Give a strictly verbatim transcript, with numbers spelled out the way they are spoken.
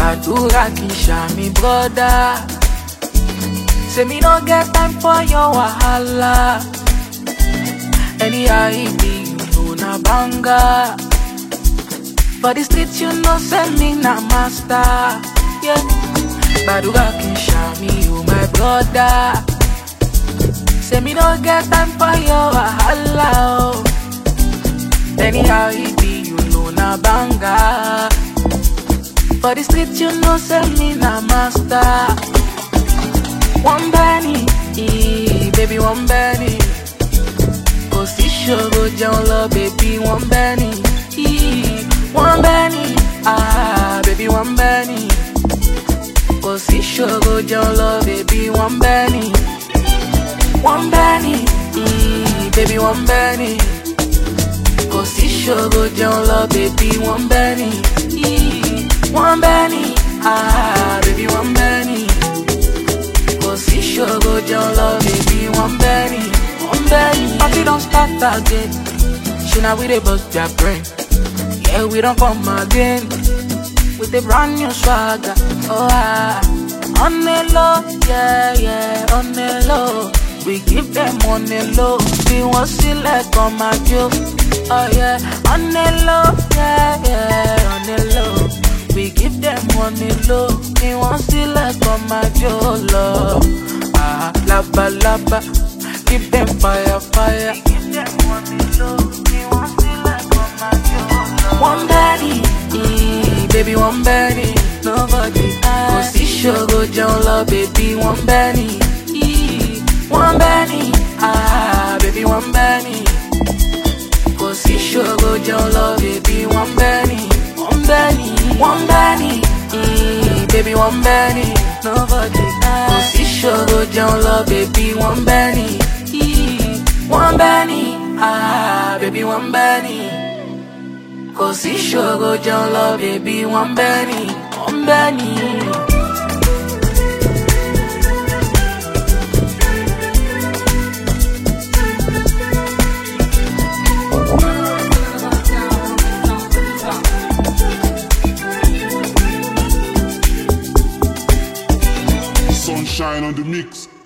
Badura Kisha, me brother. Say me no get time for your wahala. Anyhow it be, you know na banga. For the streets you know send me na master. Yeah. Badura Kisha, me you my brother. Say me no get time for your wahala. Oh. Anyhow it be, you know na banga. For the streets you know send me na master. One Benny, eh, baby one Benny. Go see show go down low, baby one Benny, eh, one Benny, ah, baby one Benny. Go see show go down low, baby one Benny, one Benny, eh, baby one Benny. Go see show go down low, baby one Benny, eh, one Benny, ah, baby one Benny. See sure go down low, baby, one Benny, one Benny. Party don't start again. She now we dey bust their brain. Yeah, we don't come again with a brand new swagger. Oh ah, on the low, yeah yeah, on the low. We give them on the low. We want select on my joke. Oh yeah, on the low, yeah yeah, on the low. We give them on the low. We want select on my jolo. Ah, laba laba. Give them fire fire. We give them on the low. We want select on my jolo. One Benny, eh, baby one Benny. Nobody ah. Go see show go down low, baby one Benny, eh, one Benny, ah, baby one Benny. Go see show go down low, baby one Benny, one Benny. One Benny, eh, baby one Benny. Nobody else. Go see show go down low, baby one Benny, eh, one Benny, ah, baby one Benny. Go see show go down low, baby one Benny, one Benny. Sunshine on the mix.